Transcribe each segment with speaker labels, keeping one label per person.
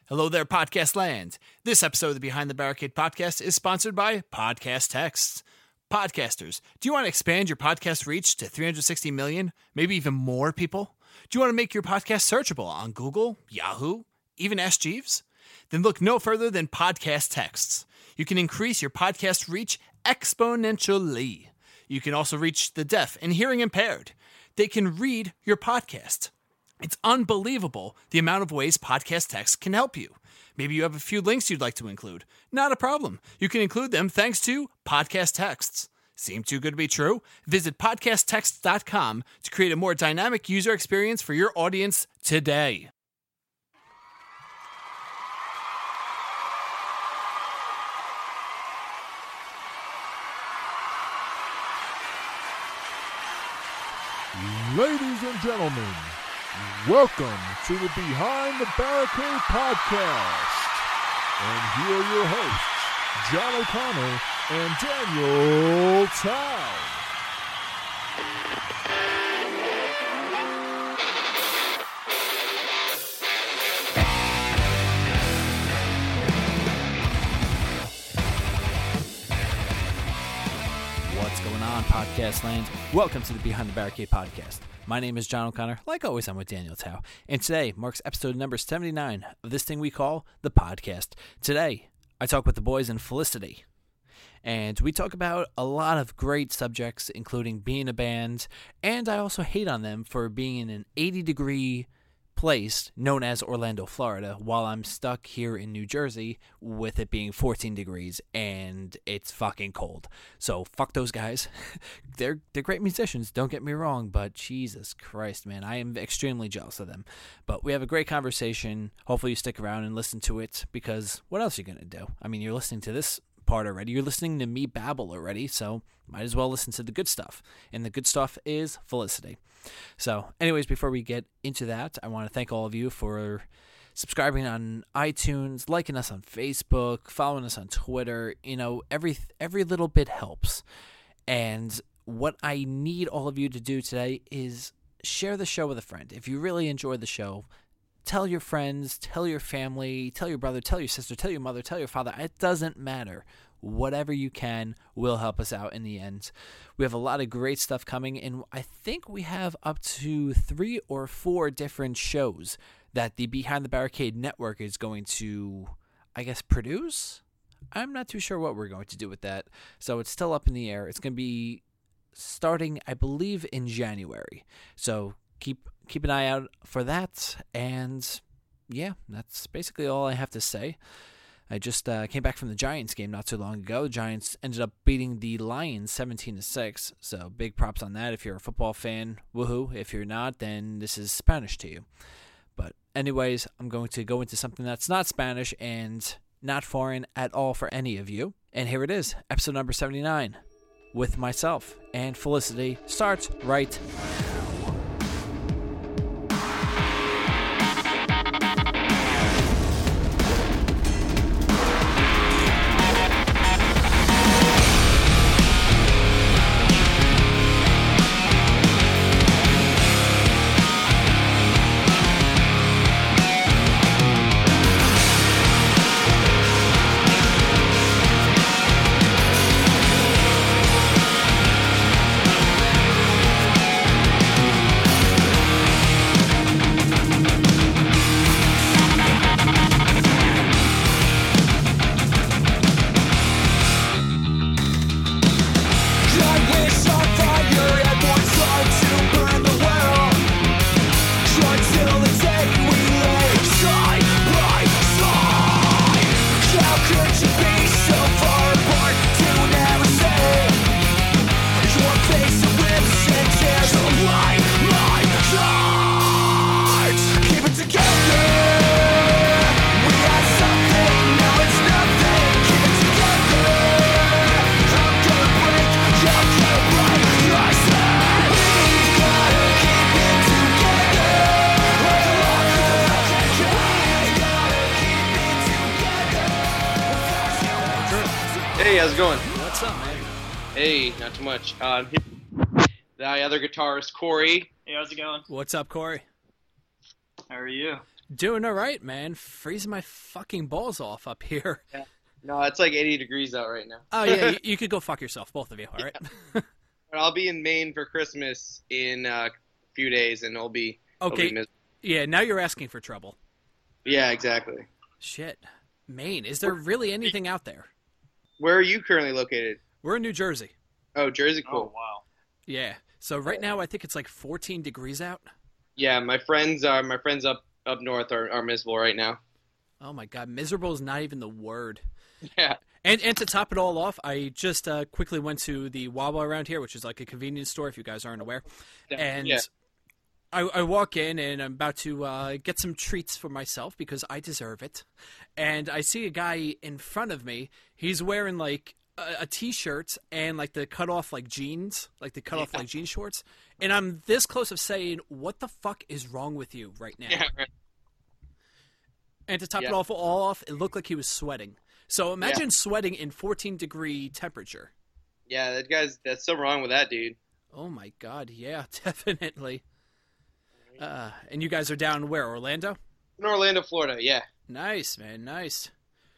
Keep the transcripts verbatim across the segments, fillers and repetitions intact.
Speaker 1: Hello there, Podcast Land. This episode of the Behind the Barricade podcast is sponsored by Podcast Texts. Podcasters, do you want to expand your podcast reach to three hundred sixty million, maybe even more people? Do you want to make your podcast searchable on Google, Yahoo, even Ask Jeeves? Then look no further than Podcast Texts. You can increase your podcast reach exponentially. You can also reach the deaf and hearing impaired. They can read your podcast. It's unbelievable the amount of ways Podcast Text can help you. Maybe you have a few links you'd like to include. Not a problem. You can include them thanks to Podcast Texts. Seem too good to be true? Visit podcast texts dot com to create a more dynamic user experience for your audience today.
Speaker 2: Ladies and gentlemen, welcome to the Behind the Barricade podcast. And here are your hosts, John O'Connor and Daniel Tao.
Speaker 1: What's going on, Podcast Land? Welcome to the Behind the Barricade podcast. My name is John O'Connor. Like always, I'm with Daniel Tao. And today marks episode number seventy-nine of this thing we call the podcast. Today, I talk with the boys in Felicity. And we talk about a lot of great subjects, including being a band. And I also hate on them for being in an eighty degree place known as Orlando, Florida, while I'm stuck here in New Jersey with it being fourteen degrees and it's fucking cold. So fuck those guys. they're they're great musicians, don't get me wrong, but Jesus Christ, man, I am extremely jealous of them. But we have a great conversation. Hopefully you stick around and listen to it, because what else are you gonna do? I mean, you're listening to this part already. You're listening to me babble already, so might as well listen to the good stuff. And the good stuff is Felicity. So anyways, before we get into that, I want to thank all of you for subscribing on iTunes, liking us on Facebook, following us on Twitter. You know, every every little bit helps. And what I need all of you to do today is share the show with a friend. If you really enjoy the show, tell your friends, tell your family, tell your brother, tell your sister, tell your mother, tell your father. It doesn't matter. Whatever you can will help us out in the end. We have a lot of great stuff coming, and I think we have up to three or four different shows that the Behind the Barricade Network is going to, I guess, produce? I'm not too sure what we're going to do with that, so it's still up in the air. It's going to be starting, I believe, in January. So keep keep an eye out for that, and yeah, that's basically all I have to say. I just uh, came back from the Giants game not too long ago. The Giants ended up beating the Lions seventeen to six, so big props on that. If you're a football fan, woohoo. If you're not, then this is Spanish to you. But anyways, I'm going to go into something that's not Spanish and not foreign at all for any of you. And here it is, episode number seventy-nine, with myself and Felicity, starts right now.
Speaker 3: Hey, how's it going?
Speaker 1: What's up, man?
Speaker 3: Hey, not too much. Uh, the other guitarist, Corey.
Speaker 4: Hey, how's it going?
Speaker 1: What's up, Corey?
Speaker 4: How are you?
Speaker 1: Doing all right, man. Freezing my fucking balls off up here.
Speaker 3: Yeah. No, it's like eighty degrees out right now.
Speaker 1: Oh, yeah, you, you could go fuck yourself, both of you, all right?
Speaker 3: Yeah. But I'll be in Maine for Christmas in uh, a few days, and it'll be,
Speaker 1: okay.
Speaker 3: It'll be miserable.
Speaker 1: Yeah, now you're asking for trouble.
Speaker 3: Yeah, exactly.
Speaker 1: Shit. Maine. Is there really anything out there?
Speaker 3: Where are you currently located?
Speaker 1: We're in New Jersey.
Speaker 3: Oh, Jersey, cool.
Speaker 4: Oh, wow.
Speaker 1: Yeah. So right now I think it's like fourteen degrees out.
Speaker 3: Yeah, my friends are my friends up up north are, are miserable right now.
Speaker 1: Oh my god, miserable is not even the word.
Speaker 3: Yeah.
Speaker 1: And and to top it all off, I just uh, quickly went to the Wawa around here, which is like a convenience store if you guys aren't aware. And
Speaker 3: yeah.
Speaker 1: I, I walk in and I'm about to uh, get some treats for myself because I deserve it. And I see a guy in front of me. He's wearing like a, a t-shirt and like the cut off like jeans, like the cut off
Speaker 3: Yeah.
Speaker 1: like jean shorts. And I'm this close of saying, "What the fuck is wrong with you right now?"
Speaker 3: Yeah, right.
Speaker 1: And to top
Speaker 3: Yeah.
Speaker 1: it off, all off, it looked like he was sweating. So imagine
Speaker 3: Yeah.
Speaker 1: sweating in fourteen degree temperature.
Speaker 3: Yeah, that guy's that's so wrong with that dude.
Speaker 1: Oh my god, yeah, definitely. Uh, and you guys are down where, Orlando?
Speaker 3: In Orlando, Florida, yeah.
Speaker 1: Nice, man, nice.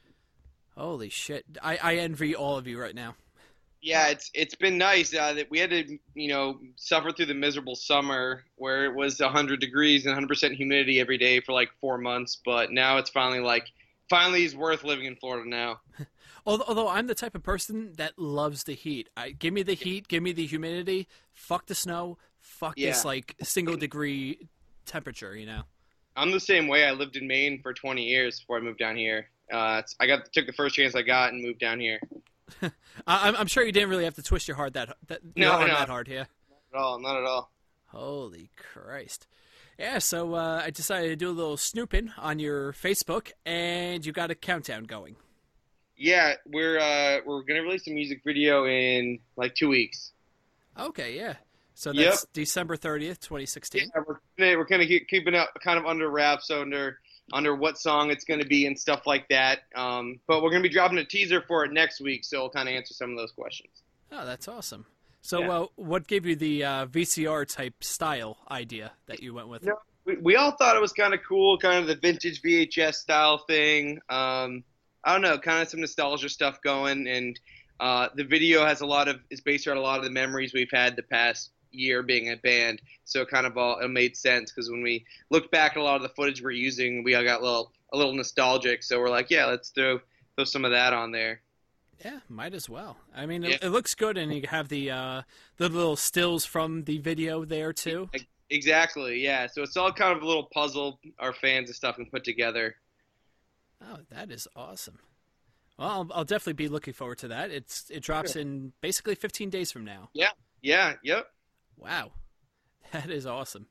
Speaker 1: Holy shit. I, I envy all of you right now.
Speaker 3: Yeah, it's it's been nice uh, that we had to, you know, suffer through the miserable summer where it was one hundred degrees and one hundred percent humidity every day for like four months. But now it's finally like, finally it's worth living in Florida now.
Speaker 1: Although, although I'm the type of person that loves the heat. I, give me the heat, give me the humidity, fuck the snow, fuck
Speaker 3: Yeah.
Speaker 1: this like single degree temperature, you know?
Speaker 3: I'm the same way. I lived in Maine for twenty years before I moved down here. Uh, it's- I got took the first chance I got and moved down here.
Speaker 1: I, I'm, I'm sure you didn't really have to twist your heart that, that, your
Speaker 3: No,
Speaker 1: arm
Speaker 3: no.
Speaker 1: that hard, yeah?
Speaker 3: Not at all, not at all.
Speaker 1: Holy Christ. Yeah, so uh, I decided to do a little snooping on your Facebook, and you got a countdown going.
Speaker 3: Yeah, we're uh, we're gonna release a music video in like two weeks.
Speaker 1: Okay, yeah. So
Speaker 3: Yep.
Speaker 1: that's December thirtieth, twenty sixteen.
Speaker 3: Yeah, we're gonna, we're gonna keep keeping it kind of under wraps, under under what song it's gonna be and stuff like that. Um, but we're gonna be dropping a teaser for it next week, so it'll kind of answer some of those questions.
Speaker 1: Oh, that's awesome. So,
Speaker 3: Yeah.
Speaker 1: uh, what gave you the uh, V C R type style idea that you went with?
Speaker 3: No. We, we all thought it was kind of cool, kind of the vintage V H S style thing. Um, I don't know, kind of some nostalgia stuff going, and uh, the video has a lot of is based on a lot of the memories we've had the past year being a band. So it kind of all it made sense because when we looked back at a lot of the footage we're using, we all got a little a little nostalgic. So we're like, yeah, let's throw throw some of that on there.
Speaker 1: Yeah, might as well. I mean,
Speaker 3: Yeah.
Speaker 1: it, it looks good, and you have the uh, the little stills from the video there too.
Speaker 3: Exactly, yeah. So it's all kind of a little puzzle our fans and stuff can put together.
Speaker 1: Oh, that is awesome. Well, I'll, I'll definitely be looking forward to that. It's it drops in basically fifteen days from now.
Speaker 3: Yeah, yeah, yep.
Speaker 1: Wow, that is awesome.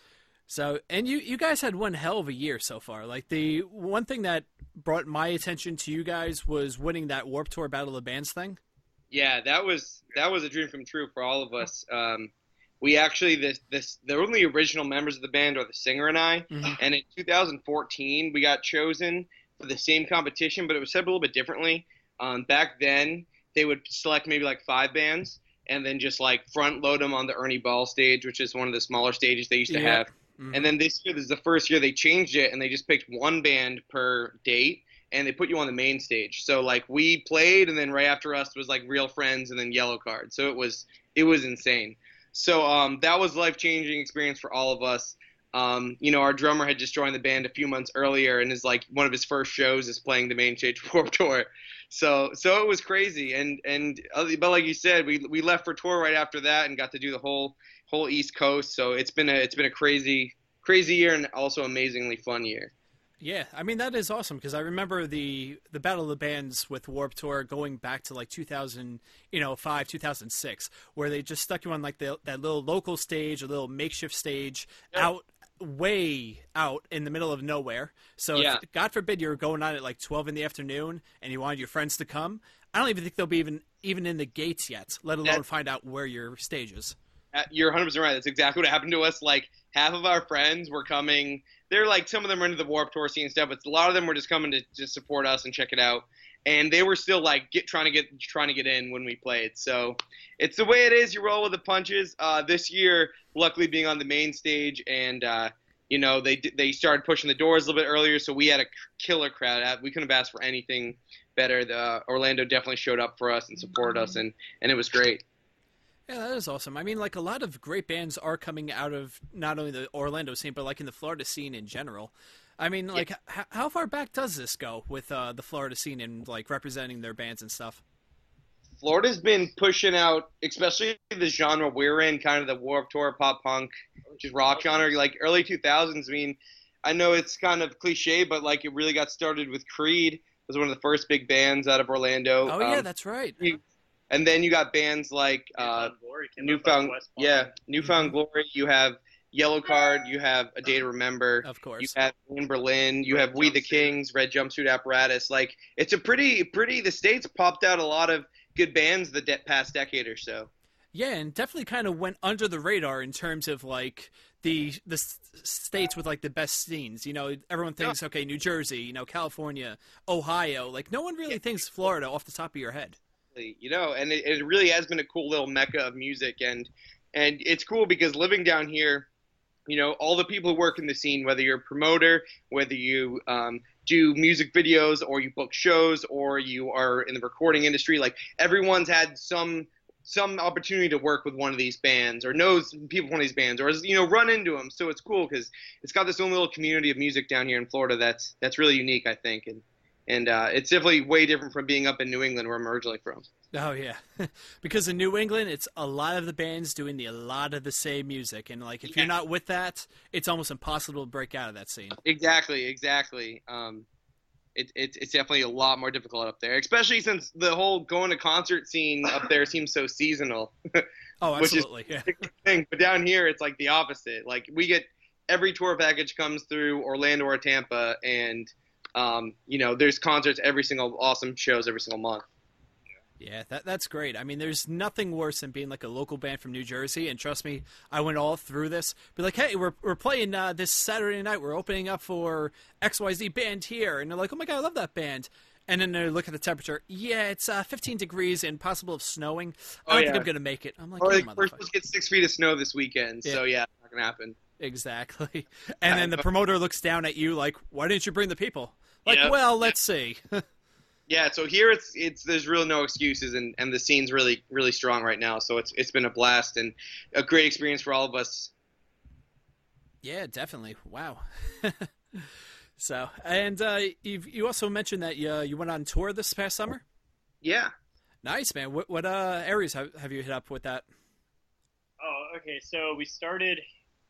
Speaker 1: So, and you you guys had one hell of a year so far. Like the one thing that brought my attention to you guys was winning that Warped Tour Battle of the Bands thing.
Speaker 3: Yeah, that was that was a dream come true for all of us. Um, we actually this this the only original members of the band are the singer and I.
Speaker 1: Mhm.
Speaker 3: And in two thousand fourteen, we got chosen for the same competition, but it was set up a little bit differently. Um, back then, they would select maybe like five bands and then just like front load them on the Ernie Ball stage, which is one of the smaller stages they used to
Speaker 1: Yeah.
Speaker 3: have.
Speaker 1: Mhm.
Speaker 3: And then this year, this is the first year they changed it, and they just picked one band per date, and they put you on the main stage. So like we played, and then right after us was like Real Friends, and then Yellow Card. So it was it was insane. So um, that was a life changing experience for all of us. Um, you know, our drummer had just joined the band a few months earlier, and is like one of his first shows is playing the main stage of Warped Tour. So so it was crazy, and and uh, but like you said, we we left for tour right after that, and got to do the whole whole East Coast. So it's been a it's been a crazy crazy year, and also amazingly fun year.
Speaker 1: Yeah, I mean that is awesome because I remember the the Battle of the Bands with Warped Tour going back to like two thousand, you know, five, two thousand six, where they just stuck you on like the, that little local stage, a little makeshift stage
Speaker 3: Yep.
Speaker 1: out way out in the middle of nowhere. So
Speaker 3: Yeah.
Speaker 1: if, God forbid you were going on at like twelve in the afternoon and you wanted your friends to come, I don't even think they'll be even even in the gates yet, let alone
Speaker 3: That-
Speaker 1: find out where your stage is.
Speaker 3: Uh, You're one hundred percent right. That's exactly what happened to us. Like half of our friends were coming. They're like some of them are into the Warped Tour scene and stuff, but a lot of them were just coming to just support us and check it out. And they were still like get trying to get trying to get in when we played. So it's the way it is. You roll with the punches. Uh, this year, luckily being on the main stage and uh, you know, they they started pushing the doors a little bit earlier, so we had a killer crowd. We couldn't have asked for anything better. The, Orlando definitely showed up for us and supported us, and, and it was great.
Speaker 1: Yeah, that is awesome. I mean, like, a lot of great bands are coming out of not only the Orlando scene, but, like, in the Florida scene in general. I mean, like, yeah. h- how far back does this go with uh, the Florida scene and, like, representing their bands and stuff?
Speaker 3: Florida's been pushing out, especially the genre we're in, kind of the Warped Tour, pop punk, just rock genre, like early two thousands. I mean, I know it's kind of cliche, but like it really got started with Creed. It was one of the first big bands out of Orlando.
Speaker 1: Oh, yeah,
Speaker 3: um,
Speaker 1: that's right.
Speaker 3: You, and then you got bands like uh, Newfound, yeah, Newfound mm-hmm. Glory. You have Yellowcard. You have A Day to Remember.
Speaker 1: Of course.
Speaker 3: You have In Berlin. You Red have We the Kings, Red Jumpsuit Apparatus. Like it's a pretty, pretty. The States popped out a lot of good bands the de- past decade or so.
Speaker 1: Yeah, and definitely kind of went under the radar in terms of like the the s- states with like the best scenes. You know, everyone thinks okay, New Jersey, you know, California, Ohio. Like no one really yeah. thinks Florida off the top of your head.
Speaker 3: You know, and it, it really has been a cool little mecca of music, and and it's cool because living down here, you know, all the people who work in the scene, whether you're a promoter, whether you um, do music videos or you book shows or you are in the recording industry, like everyone's had some some opportunity to work with one of these bands or knows people from one of these bands or, you know, run into them. So it's cool because it's got this own little community of music down here in Florida that's that's really unique, I think. And and uh, it's definitely way different from being up in New England where I'm originally from.
Speaker 1: Oh, yeah. Because in New England, it's a lot of the bands doing the, a lot of the same music. And, like, if yeah. you're not with that, it's almost impossible to break out of that scene.
Speaker 3: Exactly, exactly. Um, it, it, it's definitely a lot more difficult up there, especially since the whole going to concert scene up there seems so seasonal.
Speaker 1: Oh, absolutely,
Speaker 3: which is
Speaker 1: yeah.
Speaker 3: Thing. But down here, it's like the opposite. Like, we get every tour package comes through Orlando or Tampa, and, um, you know, there's concerts every single awesome shows every single month.
Speaker 1: Yeah, that that's great. I mean, there's nothing worse than being like a local band from New Jersey, and trust me, I went all through this. Be like, hey, we're we're playing uh, this Saturday night. We're opening up for X Y Z band here, and they're like, oh my god, I love that band. And then they look at the temperature. Yeah, it's uh, fifteen degrees and possible of snowing. I don't oh, yeah. think I'm gonna make it. I'm like,
Speaker 3: or
Speaker 1: oh,
Speaker 3: like we're supposed to get six feet of snow this weekend, yeah. so yeah, it's not gonna happen.
Speaker 1: Exactly. And then the promoter looks down at you like, why didn't you bring the people? Like, yep. well, let's see.
Speaker 3: Yeah, so here it's it's there's really no excuses, and, and the scene's really really strong right now. So it's it's been a blast and a great experience for all of us.
Speaker 1: Yeah, definitely. Wow. So, and uh, you you also mentioned that you you went on tour this past summer.
Speaker 3: Yeah.
Speaker 1: Nice, man. What what uh, areas have have you hit up with that?
Speaker 4: Oh, okay. So we started.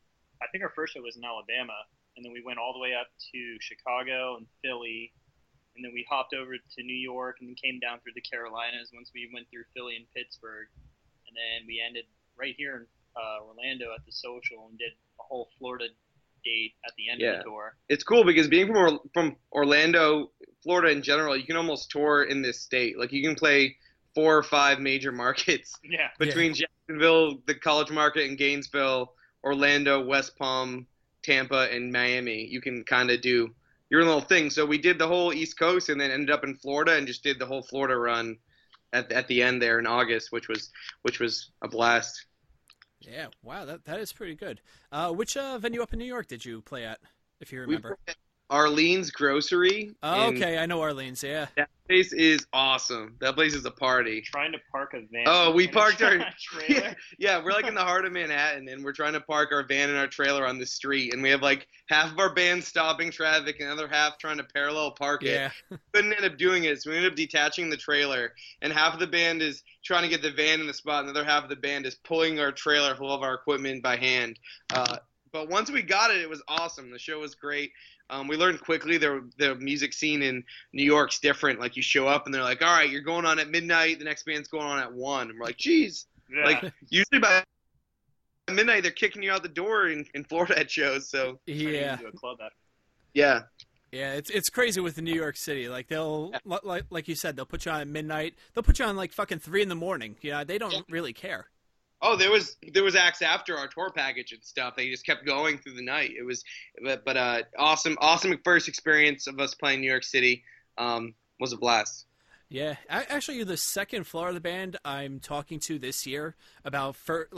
Speaker 4: I think our first show was in Alabama, and then we went all the way up to Chicago and Philly. And then we hopped over to New York and then came down through the Carolinas once we went through Philly and Pittsburgh. And then we ended right here in uh, Orlando at the Social and did a whole Florida date at the end
Speaker 3: yeah.
Speaker 4: of the tour.
Speaker 3: It's cool because being from or- from Orlando, Florida in general, you can almost tour in this state. Like you can play four or five major markets
Speaker 4: yeah.
Speaker 3: between yeah. Jacksonville, the College Market in Gainesville, Orlando, West Palm, Tampa, and Miami. You can kind of do your little thing. So we did the whole East Coast and then ended up in Florida and just did the whole Florida run at at the end there in August, which was which was a blast.
Speaker 1: Yeah, wow, that that is pretty good. Uh, which uh, venue up in New York did you play at, if you remember?
Speaker 3: We Arlene's Grocery.
Speaker 1: Oh, okay, I know Arlene's, yeah.
Speaker 3: That place is awesome. That place is a party.
Speaker 4: Trying to park a van.
Speaker 3: Oh, we parked our
Speaker 4: trailer.
Speaker 3: Yeah, yeah, we're like in the heart of Manhattan, and we're trying to park our van and our trailer on the street, and we have like half of our band stopping traffic and the other half trying to parallel park it.
Speaker 1: Yeah.
Speaker 3: Couldn't end up doing it, so we ended up detaching the trailer, and half of the band is trying to get the van in the spot, and the other half of the band is pulling our trailer full of our equipment by hand. Uh, but once we got it, it was awesome. The show was great. Um, we learned quickly the the music scene in New York's different. Like you show up and they're like, all right, you're going on at midnight. The next band's going on at one. And we're like, geez.
Speaker 4: Yeah.
Speaker 3: Like usually by midnight they're kicking you out the door in, in Florida at shows. So
Speaker 1: yeah,
Speaker 4: to a club after.
Speaker 3: yeah,
Speaker 1: yeah. It's it's crazy with the New York City. Like they'll yeah. like like you said, they'll put you on at midnight. They'll put you on like fucking three in the morning. You know, they don't yeah. really care.
Speaker 3: Oh, there was there was acts after our tour package and stuff. They just kept going through the night. It was, but, but uh, awesome, awesome first experience of us playing New York City. Um, was a blast.
Speaker 1: Yeah, I, actually, you're the second Florida band I'm talking to this year about for, like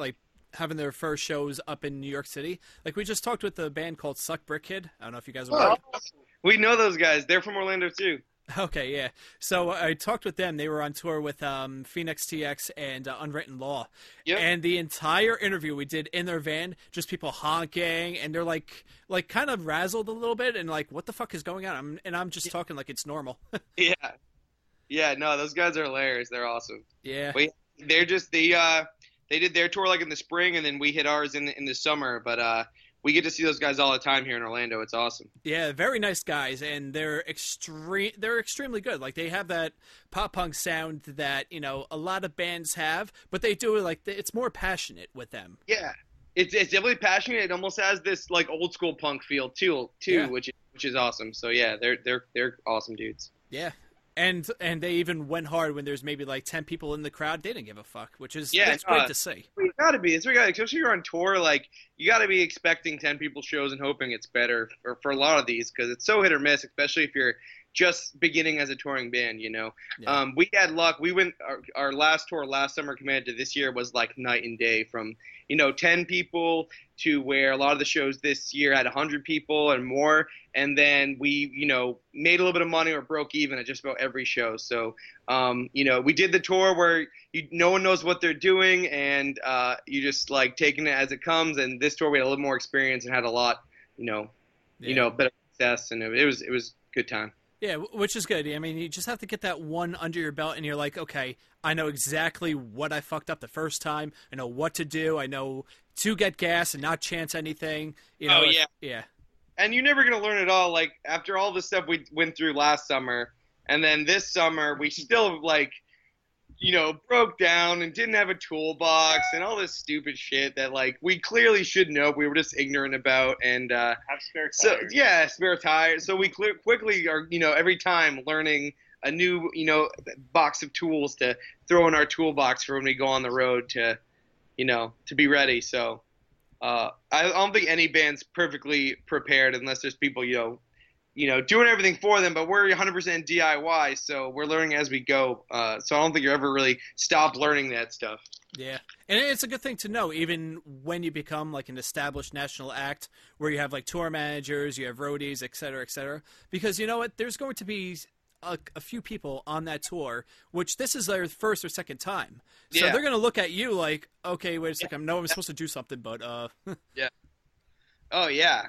Speaker 1: having their first shows up in New York City. Like we just talked with a band called Suck Brick Kid. I don't know if you guys are aware.
Speaker 3: Oh, we know those guys. They're from Orlando too.
Speaker 1: Okay, yeah. So I talked with them. They were on tour with um, Phoenix T X and uh, Unwritten Law.
Speaker 3: Yep.
Speaker 1: And the entire interview we did in their van, just people honking, and they're like, like kind of razzled a little bit, and like, what the fuck is going on? I'm, and I'm just talking like it's normal.
Speaker 3: Yeah, yeah. No, those guys are hilarious. They're awesome.
Speaker 1: Yeah.
Speaker 3: We, they're just they uh they did their tour like in the spring, and then we hit ours in the, in the summer. But uh, we get to see those guys all the time here in Orlando. It's awesome.
Speaker 1: Yeah, very nice guys, and they're extreme. They're extremely good. Like they have that pop punk sound that you know a lot of bands have, but they do it like it's more passionate with them.
Speaker 3: Yeah, it's it's definitely passionate. It almost has this like old school punk feel too, too,
Speaker 1: Yeah.
Speaker 3: which which is awesome. So yeah, they're they're they're awesome dudes.
Speaker 1: Yeah. And and they even went hard when there's maybe like ten people in the crowd. They didn't give a fuck, which is
Speaker 3: Yeah,
Speaker 1: that's great
Speaker 3: uh,
Speaker 1: to see.
Speaker 3: You gotta be. It's what you gotta, especially if you're on tour. Like you gotta be expecting ten people shows and hoping it's better for, for a lot of these because it's so hit or miss, especially if you're just beginning as a touring band. You know,
Speaker 1: Yeah.
Speaker 3: um, we had luck. We went our, our last tour last summer compared to this year was like night and day. From you know ten people to where a lot of the shows this year had one hundred people and more. And then we, you know, made a little bit of money or broke even at just about every show. So, um, you know, we did the tour where you, no one knows what they're doing, and uh, you just like taking it as it comes. And this tour we had a little more experience and had a lot, you know,
Speaker 1: Yeah.
Speaker 3: you know, better success, and it, it was it was a good time.
Speaker 1: Yeah, w- which is good. I mean, you just have to get that one under your belt, and you're like, okay, I know exactly what I fucked up the first time. I know what to do. I know to get gas and not chance anything. You know,
Speaker 3: Oh,
Speaker 1: if-
Speaker 3: yeah.
Speaker 1: yeah.
Speaker 3: And you're never gonna learn it all. Like after all the stuff we went through last summer, and then this summer we still like, you know, broke down and didn't have a toolbox and all this stupid shit that like we clearly should know. We were just ignorant about, and uh,
Speaker 4: Have spare
Speaker 3: so
Speaker 4: tires.
Speaker 3: yeah, spare tires. So we clear, quickly are, you know, every time learning a new, you know, box of tools to throw in our toolbox for when we go on the road to, you know, to be ready. So. Uh, I don't think any band's perfectly prepared unless there's people, you know, you know, doing everything for them. But we're one hundred percent D I Y, so we're learning as we go. Uh, so I don't think you ever really stop learning that stuff.
Speaker 1: Yeah, and it's a good thing to know, even when you become like an established national act, where you have like tour managers, you have roadies, et cetera, et cetera. Because you know what, there's going to be a, a few people on that tour, which this is their first or second time, so
Speaker 3: Yeah.
Speaker 1: they're going to look at you like, okay, wait a second, I know I'm supposed to do something, but uh,
Speaker 3: Oh yeah,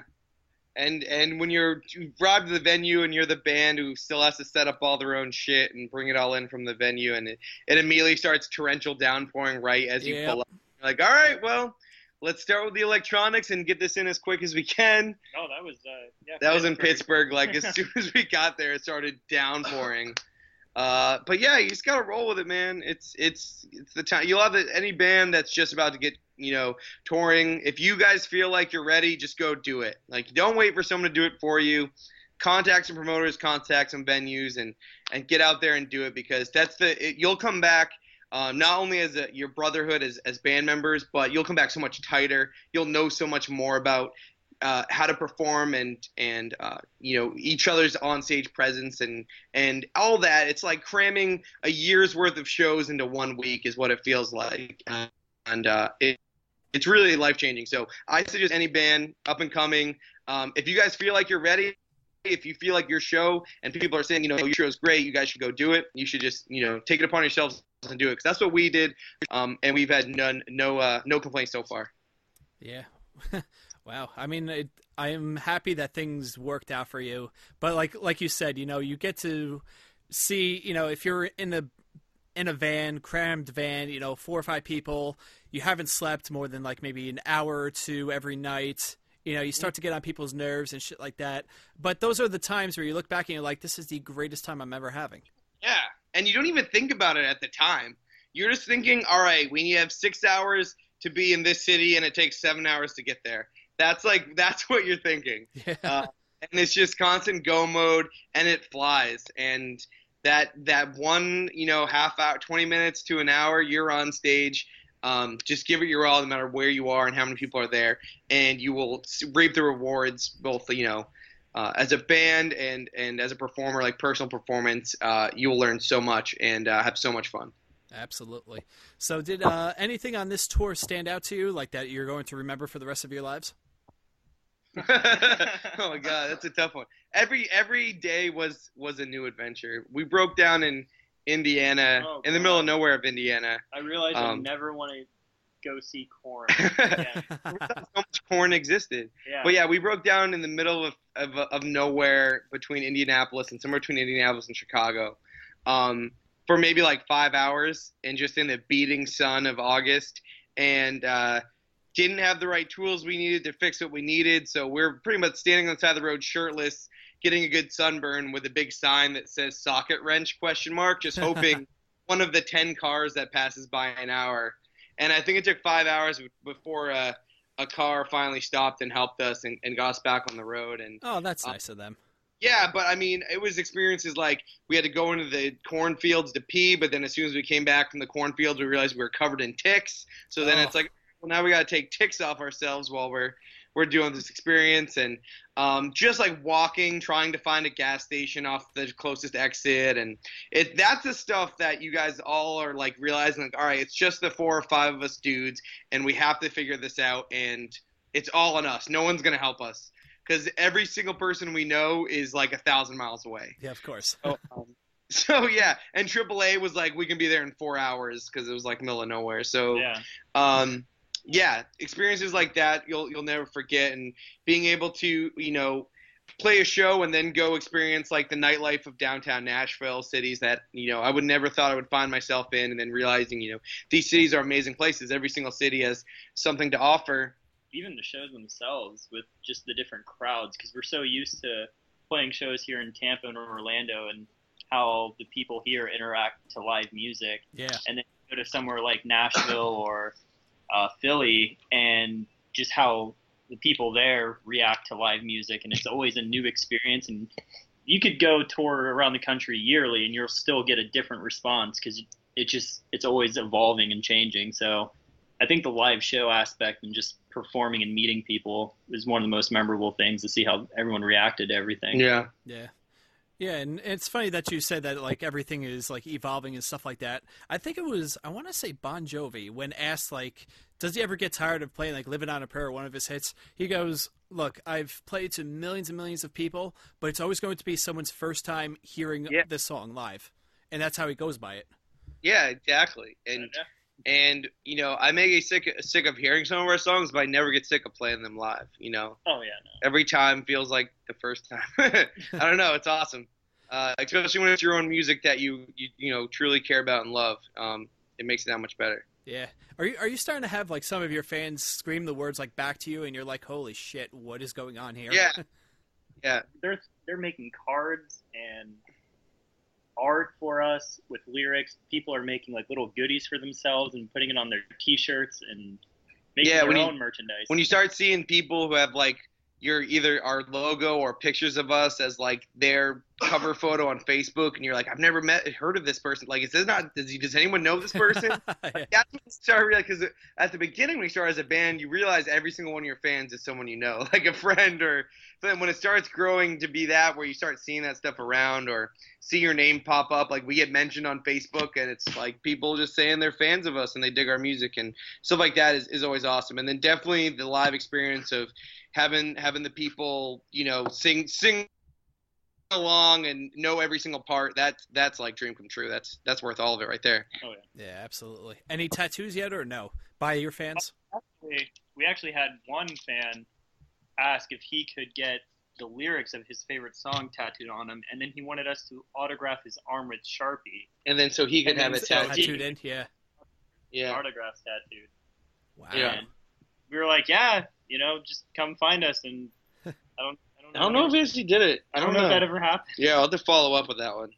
Speaker 3: and and when you're you arrive to the venue and you're the band who still has to set up all their own shit and bring it all in from the venue, and it, it immediately starts torrential downpouring right as you
Speaker 1: Yep.
Speaker 3: pull up. You're like, all right, well, let's start with the electronics and get this in as quick as we can.
Speaker 4: Oh, that was uh, yeah.
Speaker 3: That was in Pittsburgh. Like as soon as we got there, it started downpouring. Uh, but yeah, you just gotta roll with it, man. It's it's it's the time. You'll have the, any band that's just about to get, you know, touring. If you guys feel like you're ready, just go do it. Like don't wait for someone to do it for you. Contact some promoters, contact some venues, and and get out there and do it, because that's the it, you'll come back. Um, not only as a, your brotherhood as, as band members, but you'll come back so much tighter. You'll know so much more about uh, how to perform and and uh, you know, each other's onstage presence and and all that. It's like cramming a year's worth of shows into one week is what it feels like, and uh, it, it's really life changing. So I suggest any band up and coming, um, if you guys feel like you're ready. If you feel like your show and people are saying, you know, your show's great, you guys should go do it. You should just, you know, take it upon yourselves and do it, because that's what we did, um, and we've had none, no, uh, no complaints so far.
Speaker 1: yeah. Wow. I mean, it, I am happy that things worked out for you. But like like you said, you know, you get to see, you know, if you're in a in a van, crammed van, you know, four or five people, you haven't slept more than like maybe an hour or two every night. You know, you start to get on people's nerves and shit like that. But those are the times where you look back and you're like, this is the greatest time I'm ever having.
Speaker 3: Yeah, and you don't even think about it at the time. You're just thinking, all right, we have six hours to be in this city, and it takes seven hours to get there. That's like that's what you're thinking.
Speaker 1: Yeah.
Speaker 3: Uh, and it's just constant go mode, and it flies. And that that one, you know, half hour, twenty minutes to an hour, you're on stage. Um, just give it your all, no matter where you are and how many people are there, and you will reap the rewards, both, you know, uh, as a band and, and as a performer, like personal performance. Uh, you will learn so much and uh, have so much fun.
Speaker 1: Absolutely. So did uh, anything on this tour stand out to you, like that you're going to remember for the rest of your lives?
Speaker 3: Oh my God, that's a tough one. Every every day was was a new adventure. We broke down in Indiana,
Speaker 4: Oh,
Speaker 3: in the
Speaker 4: God.
Speaker 3: middle of nowhere of Indiana.
Speaker 4: I realized I
Speaker 3: Um,
Speaker 4: never want to go see Korn
Speaker 3: so
Speaker 4: again.
Speaker 3: much corn existed.
Speaker 4: Yeah.
Speaker 3: But yeah, we broke down in the middle of, of of nowhere between Indianapolis and somewhere between Indianapolis and Chicago, um, for maybe like five hours, and just in the beating sun of August, and uh, didn't have the right tools we needed to fix what we needed. So we're pretty much standing on the side of the road, shirtless, getting a good sunburn with a big sign that says "socket wrench?" question mark, just hoping one of the ten cars that passes by an hour. And I think it took five hours before uh, a car finally stopped and helped us and, and got us back on the road. And
Speaker 1: Oh, that's nice of them.
Speaker 3: yeah, but I mean, it was experiences like we had to go into the cornfields to pee, but then as soon as we came back from the cornfields, we realized we were covered in ticks. So then
Speaker 1: Oh.
Speaker 3: it's like, well, now we got to take ticks off ourselves while we're we're doing this experience, and um, just like walking, trying to find a gas station off the closest exit, and it that's the stuff that you guys all are like realizing, like, all right, it's just the four or five of us dudes, and we have to figure this out, and it's all on us. No one's gonna help us because every single person we know is like a thousand miles away.
Speaker 1: Yeah, of course.
Speaker 3: So, um, so yeah, and triple A was like, we can be there in four hours because it was like middle of nowhere. So
Speaker 4: Yeah.
Speaker 3: um, yeah, experiences like that you'll you'll never forget, and being able to, you know, play a show and then go experience like the nightlife of downtown Nashville, cities that, you know, I would never thought I would find myself in, and then realizing, you know, these cities are amazing places. Every single city has something to offer.
Speaker 4: Even the shows themselves with just the different crowds, because we're so used to playing shows here in Tampa and Orlando and how the people here interact to live music.
Speaker 1: Yeah.
Speaker 4: And then go to somewhere like Nashville or uh, Philly, and just how the people there react to live music, and it's always a new experience. And you could go tour around the country yearly and you'll still get a different response, because it just it's always evolving and changing. So I think the live show aspect and just performing and meeting people is one of the most memorable things, to see how everyone reacted to everything.
Speaker 3: Yeah.
Speaker 1: Yeah. Yeah, and it's funny that you said that, like, everything is, like, evolving and stuff like that. I think it was, I want to say Bon Jovi, when asked, like, does he ever get tired of playing, like, Living on a Prayer, one of his hits? He goes, look, I've played to millions and millions of people, but it's always going to be someone's first time hearing
Speaker 3: Yeah.
Speaker 1: this song live. And that's how he goes by it.
Speaker 3: Yeah, exactly. And
Speaker 4: Yeah.
Speaker 3: and you know, I may get sick sick of hearing some of our songs, but I never get sick of playing them live. You know,
Speaker 4: Oh, yeah, no.
Speaker 3: every time feels like the first time. I don't know, it's awesome. Uh, especially when it's your own music that you, you you know truly care about and love. Um, it makes it that much better.
Speaker 1: Yeah. Are you are you starting to have, like, some of your fans scream the words, like, back to you, and you're like, holy shit, what is going on here?
Speaker 3: Yeah. Yeah.
Speaker 4: They're, they're making cards and art for us with lyrics. People are making, like, little goodies for themselves and putting it on their T-shirts and making
Speaker 3: Yeah,
Speaker 4: their
Speaker 3: when you-
Speaker 4: own merchandise.
Speaker 3: When you start seeing people who have like your either our logo or pictures of us as like their cover photo on Facebook, and you're like, I've never met heard of this person. Like, is this not? Does he? Does anyone know this person?
Speaker 1: Yeah.
Speaker 3: That's when you start realizing, because at the beginning when you start as a band, you realize every single one of your fans is someone you know, like a friend. Or then when it starts growing to be that, where you start seeing that stuff around or see your name pop up, like we get mentioned on Facebook, and it's like people just saying they're fans of us and they dig our music, and stuff like that is, is always awesome. And then definitely the live experience of having having the people, you know, sing sing along and know every single part. That's that's like dream come true. That's that's worth all of it right there.
Speaker 4: Oh, yeah.
Speaker 1: Yeah, absolutely. Any tattoos yet, or no? By your fans?
Speaker 4: Actually, we actually had one fan ask if he could get the lyrics of his favorite song tattooed on him, and then he wanted us to autograph his arm with Sharpie.
Speaker 3: And then so he could
Speaker 4: And
Speaker 3: have
Speaker 4: then
Speaker 3: it
Speaker 4: so
Speaker 3: tattooed.
Speaker 4: he-
Speaker 1: Tattooed in? Yeah.
Speaker 3: Yeah.
Speaker 4: Autographs tattooed.
Speaker 1: Wow.
Speaker 3: Yeah.
Speaker 4: And we were like, yeah, you know, just come find us. And I don't, I don't know.
Speaker 3: I don't know if he actually did it.
Speaker 4: I don't know if that ever happened.
Speaker 3: Yeah, I'll have to follow up with that one.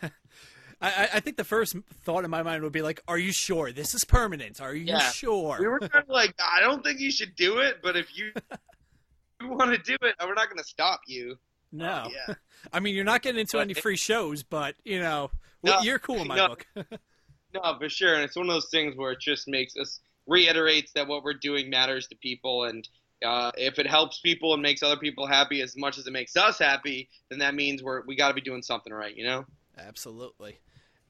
Speaker 1: I, I think the first thought in my mind would be like, are you sure? This is permanent. Are you
Speaker 3: Yeah.
Speaker 1: sure?
Speaker 3: We were kind of like, I don't think you should do it, but if you, you want to do it, we're not going to stop you.
Speaker 1: No.
Speaker 3: Yeah.
Speaker 1: I mean, you're not getting into
Speaker 3: But
Speaker 1: any
Speaker 3: it-
Speaker 1: free shows, but, you know,
Speaker 3: No,
Speaker 1: well, you're cool in my
Speaker 3: no.
Speaker 1: book.
Speaker 3: No, for sure. And it's one of those things where it just makes us, reiterates that what we're doing matters to people. And uh, if it helps people and makes other people happy as much as it makes us happy, then that means we're, we got to be doing something right, you know?
Speaker 1: Absolutely.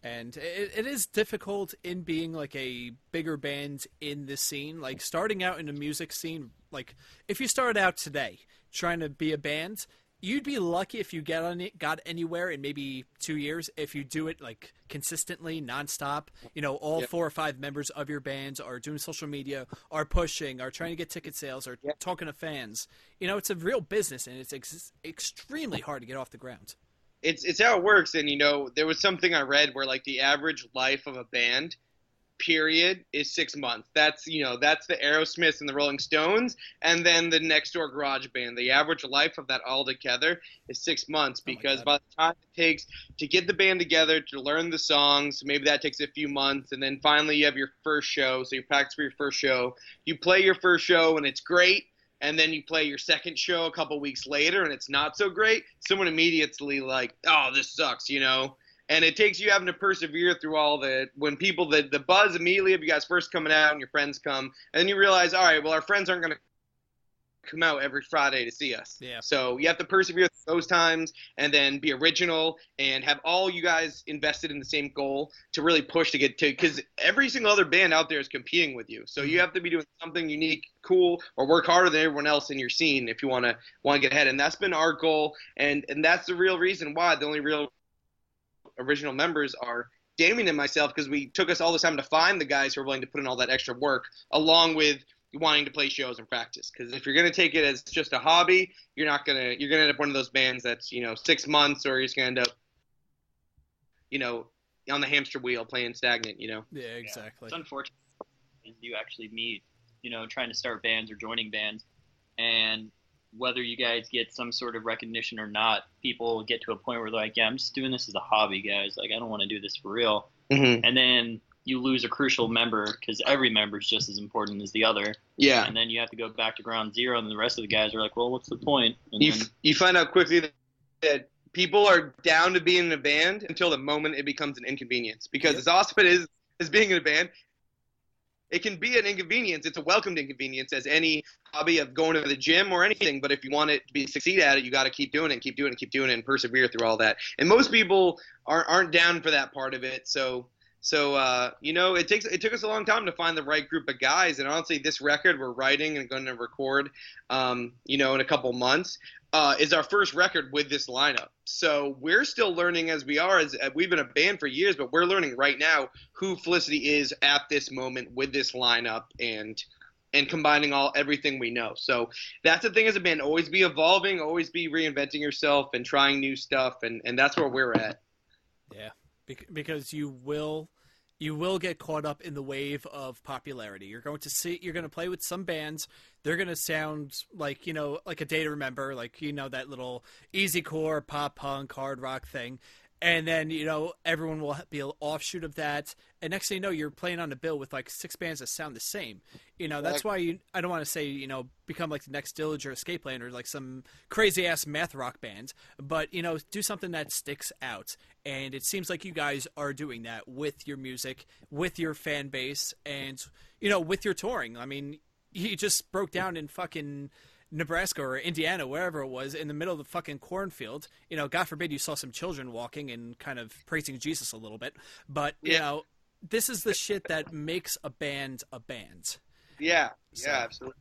Speaker 1: And it, it is difficult in being like a bigger band in this scene. Like starting out in the music scene, like if you started out today trying to be a band, you'd be lucky if you get on it, got anywhere in maybe two years. If you do it like consistently, nonstop, you know, all yep. four or five members of your bands are doing social media, are pushing, are trying to get ticket sales, are yep. talking to fans. You know, it's a real business, and it's ex- extremely hard to get off the ground.
Speaker 3: It's it's how it works, and you know, there was something I read where like the average life of a band, period, is six months. That's you know that's the Aerosmiths and the Rolling Stones, and then the Next Door Garage Band. The average life of that all together is six months because oh by the time it takes to get the band together, to learn the songs, maybe that takes a few months, and then finally you have your first show. So you practice for your first show, you play your first show, and it's great. And then you play your second show a couple weeks later, and it's not so great. Someone immediately like, oh, this sucks, you know. And it takes you having to persevere through all the when people the the buzz immediately of you guys first coming out and your friends come, and then you realize, all right, well, our friends aren't going to come out every Friday to see us.
Speaker 1: Yeah.
Speaker 3: So you have to persevere through those times, and then be original and have all you guys invested in the same goal to really push to get to. Because every single other band out there is competing with you, so you have to be doing something unique, cool, or work harder than everyone else in your scene if you want to want to get ahead. And that's been our goal, and and that's the real reason why the only real original members are Damien and myself, because we took us all this time to find the guys who are willing to put in all that extra work, along with wanting to play shows and practice. Because if you're going to take it as just a hobby, you're not going to, you're going to end up one of those bands that's, you know, six months or you're just going to end up, you know, on the hamster wheel playing stagnant, you know?
Speaker 1: Yeah, exactly.
Speaker 4: Yeah. It's unfortunate you actually meet, you know, trying to start bands or joining bands, and whether you guys get some sort of recognition or not, people get to a point where they're like, yeah, I'm just doing this as a hobby, guys. Like, I don't want to do this for real.
Speaker 3: Mm-hmm.
Speaker 4: And then you lose a crucial member because every member is just as important as the other.
Speaker 3: Yeah.
Speaker 4: And then you have to go back to ground zero, and the rest of the guys are like, well, what's the point? And
Speaker 3: you,
Speaker 4: then,
Speaker 3: f- you find out quickly that, that people are down to be in a band until the moment it becomes an inconvenience. Because
Speaker 1: yep.
Speaker 3: as awesome as, as being in a band, it can be an inconvenience. It's a welcomed inconvenience, as any hobby of going to the gym or anything. But if you want it to be succeed at it, you got to keep doing it, and keep doing it, and keep doing it, and persevere through all that. And most people aren't aren't down for that part of it. So, so uh, you know, it takes it took us a long time to find the right group of guys. And honestly, this record we're writing and going to record, um, you know, in a couple months, uh, is our first record with this lineup. So we're still learning as we are. As we've been a band for years, but we're learning right now who Felicity is at this moment with this lineup, and and combining all everything we know. So that's the thing as a band: always be evolving, always be reinventing yourself, and trying new stuff. And, and that's where we're at.
Speaker 1: Yeah, because you will. You will get caught up in the wave of popularity. You're going to see, you're going to play with some bands. They're going to sound like, you know, like A Day to Remember, like, you know, that little easy core, pop punk, hard rock thing. And then, you know, everyone will be an offshoot of that. And next thing you know, you're playing on a bill with like six bands that sound the same. You know, that's why you, I don't want to say, you know, become like the next Dillinger or Escape Plan or like some crazy ass math rock band, but, you know, do something that sticks out. And it seems like you guys are doing that with your music, with your fan base, and, you know, with your touring. I mean, you just broke down in fucking Nebraska or Indiana, wherever it was, in the middle of the fucking cornfield. You know, God forbid you saw some children walking and kind of praising Jesus a little bit. But, you yeah. know, this is the shit that makes a band a band.
Speaker 3: Yeah,
Speaker 1: so.
Speaker 3: yeah, absolutely.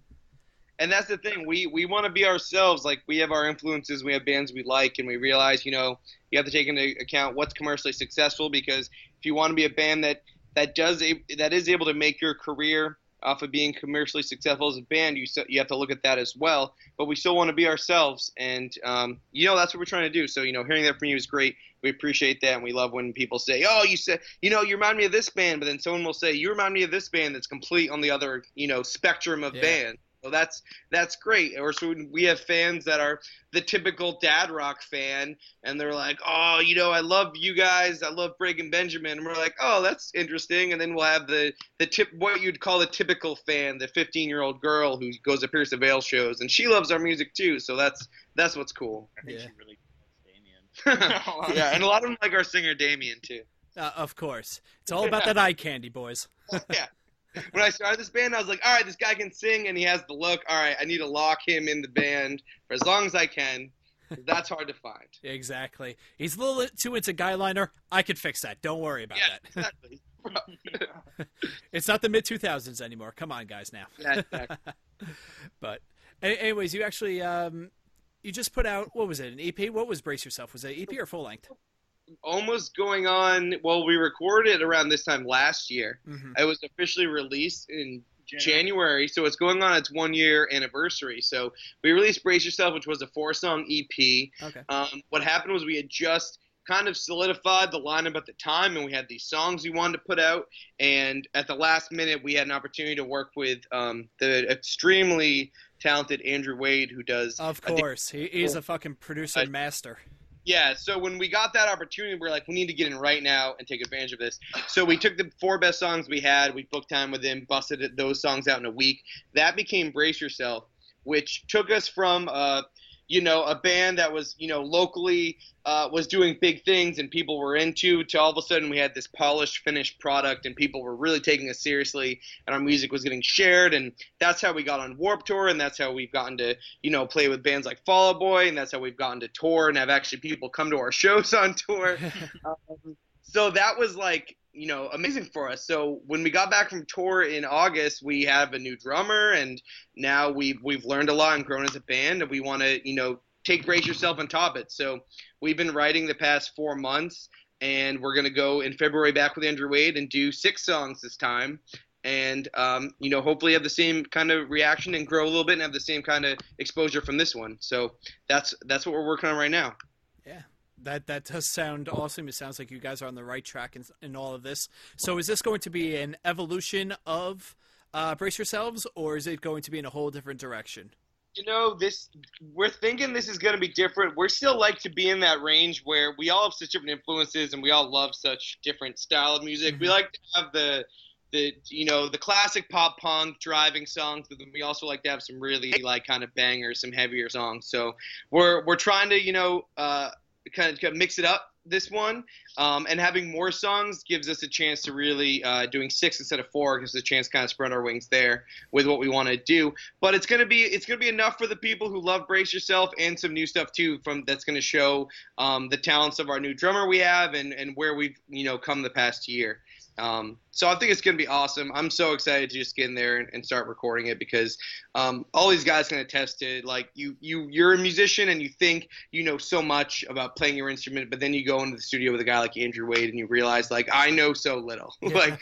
Speaker 3: And that's the thing. We we want to be ourselves. Like, we have our influences. We have bands we like, and we realize, you know, you have to take into account what's commercially successful, because if you want to be a band that, that does that is able to make your career off of being commercially successful as a band, you you have to look at that as well. But we still want to be ourselves, and um, you know, that's what we're trying to do. So, you know, hearing that from you is great. We appreciate that, and we love when people say, "Oh, you said, you know, you remind me of this band," but then someone will say, "You remind me of this band that's complete on the other, you know, spectrum of
Speaker 1: yeah.
Speaker 3: band." So that's that's great. Or so we have fans that are the typical dad rock fan, and they're like, "Oh, you know, I love you guys. I love Breaking Benjamin." And we're like, "Oh, that's interesting." And then we'll have the the tip, what you'd call the typical fan, the fifteen-year-old girl who goes to Pierce the Veil shows, and she loves our music too. So that's that's what's cool.
Speaker 4: I think
Speaker 1: yeah.
Speaker 4: she really likes Damien.
Speaker 3: Yeah, and a lot of them like our singer Damien too.
Speaker 1: Uh, of course, it's all about that eye candy, boys.
Speaker 3: Yeah. When I started this band, I was like, all right, this guy can sing and he has the look. All right, I need to lock him in the band for as long as I can. That's hard to find.
Speaker 1: Exactly. He's a little too into Guyliner. I could fix that. Don't worry about
Speaker 3: Yeah,
Speaker 1: that.
Speaker 3: exactly.
Speaker 1: It's not the mid two thousands anymore. Come on, guys, now.
Speaker 3: Yeah, exactly.
Speaker 1: But a- anyways, you actually um, you just put out, what was it, an E P? What was Brace Yourself? Was it an E P or full length?
Speaker 3: Almost going on. Well, we recorded it around this time last year.
Speaker 1: Mm-hmm.
Speaker 3: It was officially released in
Speaker 4: January.
Speaker 3: January, so it's going on its one year anniversary. So we released Brace Yourself, which was a four song E P.
Speaker 1: Okay.
Speaker 3: Um, what happened was we had just kind of solidified the lineup at the time, and we had these songs we wanted to put out. And at the last minute, we had an opportunity to work with um, the extremely talented Andrew Wade, who does.
Speaker 1: Of
Speaker 3: I think-
Speaker 1: course. He, he's a fucking producer
Speaker 3: I-
Speaker 1: master.
Speaker 3: Yeah, so when we got that opportunity, we were like, we need to get in right now and take advantage of this. So we took the four best songs we had, we booked time with him, busted those songs out in a week. That became Brace Yourself, which took us from, uh, you know, a band that was, you know, locally uh, was doing big things and people were into, to all of a sudden we had this polished, finished product and people were really taking us seriously and our music was getting shared. And that's how we got on Warped Tour, and that's how we've gotten to, you know, play with bands like Fall Out Boy, and that's how we've gotten to tour and have actually people come to our shows on tour. um, so that was like, you know, amazing for us. So when we got back from tour in August, we have a new drummer, and now we've we've learned a lot and grown as a band, and we want to, you know, take Brace Yourself on top of it. So we've been writing the past four months, and we're gonna go in February back with Andrew Wade and do six songs this time, and um, you know, hopefully have the same kind of reaction and grow a little bit and have the same kind of exposure from this one. So that's that's what we're working on right now.
Speaker 1: Yeah. That that does sound awesome. It sounds like you guys are on the right track in, in all of this. So is this going to be an evolution of uh, Brace Yourselves, or is it going to be in a whole different direction?
Speaker 3: You know, this we're thinking this is going to be different. We're still like to be in that range where we all have such different influences and we all love such different style of music.
Speaker 1: Mm-hmm.
Speaker 3: We like to have the the you know the classic pop punk driving songs, but then we also like to have some really like kind of bangers, some heavier songs. So we're we're trying to you know uh, kind of, kind of mix it up this one, um, and having more songs gives us a chance to really uh, doing six instead of four gives us a chance to kind of spread our wings there with what we want to do. But it's gonna be it's gonna be enough for the people who love Brace Yourself and some new stuff too from that's gonna show um, the talents of our new drummer we have and and where we've you know come the past year. Um, so I think it's going to be awesome. I'm so excited to just get in there and, and start recording it because um, all these guys can attest to, like, you, you, you're a musician and you think you know so much about playing your instrument, but then you go into the studio with a guy like Andrew Wade and you realize, like, I know so little.
Speaker 1: Yeah.
Speaker 3: like,